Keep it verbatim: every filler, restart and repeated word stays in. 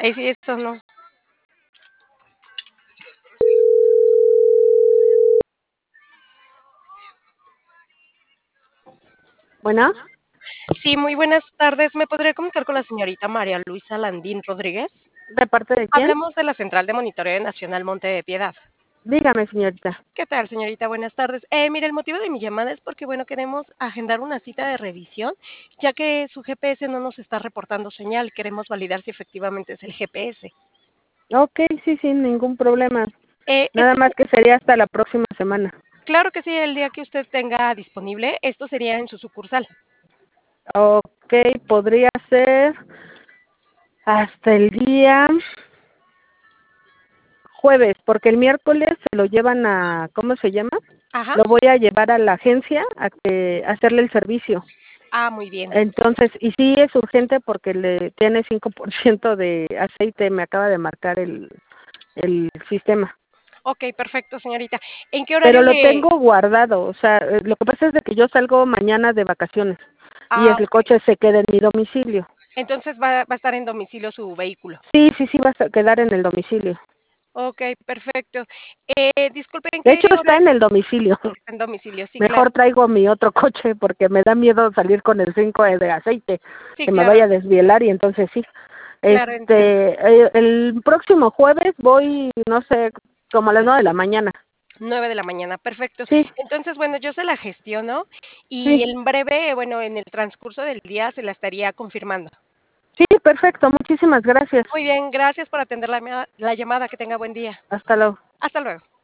Ahí sí, eso no. Bueno, Sí, muy buenas tardes. ¿Me podría comunicar con la señorita María Luisa Landín Rodríguez? ¿de parte de quién? Hablamos de la Central de Monitoreo Nacional Monte de Piedad. Dígame, señorita. ¿Qué tal, señorita? Buenas tardes. Eh, mire, el motivo de mi llamada es porque, bueno, queremos agendar una cita de revisión, ya que su G P S no nos está reportando señal. Queremos validar si efectivamente es el G P S. Ok, sí, sin ningún problema. Eh, Nada esto más se- que sería hasta la próxima semana. claro que sí, el día que usted tenga disponible, esto sería en su sucursal. Ok, podría ser hasta el día jueves, porque el miércoles se lo llevan a, ¿cómo se llama? Ajá. Lo voy a llevar a la agencia a, que, a hacerle el servicio. Ah, muy bien. Entonces, y sí es urgente porque le tiene cinco por ciento de aceite, me acaba de marcar el, el sistema. Ok, perfecto, señorita. ¿En qué Pero horario lo le...? tengo guardado, o sea, eh, lo que pasa es de que yo salgo mañana de vacaciones y Ah, el ok. coche se queda en mi domicilio. Entonces va, va a estar en domicilio su vehículo. Sí, sí, sí, vas a quedar en el domicilio. Ok, perfecto. Eh, disculpe, ¿en De qué hecho, está horario en el domicilio. está en domicilio? Sí, claro. Mejor traigo mi otro coche porque me da miedo salir con el cinco de aceite, Sí, que me claro, vaya a desvielar y entonces sí. claro, entiendo. Este, eh, el próximo jueves voy, no sé, como a las nueve de la mañana. Nueve de la mañana, perfecto. Sí, Entonces, bueno, yo se la gestiono y sí, en breve, bueno, en el transcurso del día se la estaría confirmando. sí, perfecto, muchísimas gracias. Muy bien, gracias por atender la, llamada- la llamada. Que tenga buen día. Hasta luego. Hasta luego.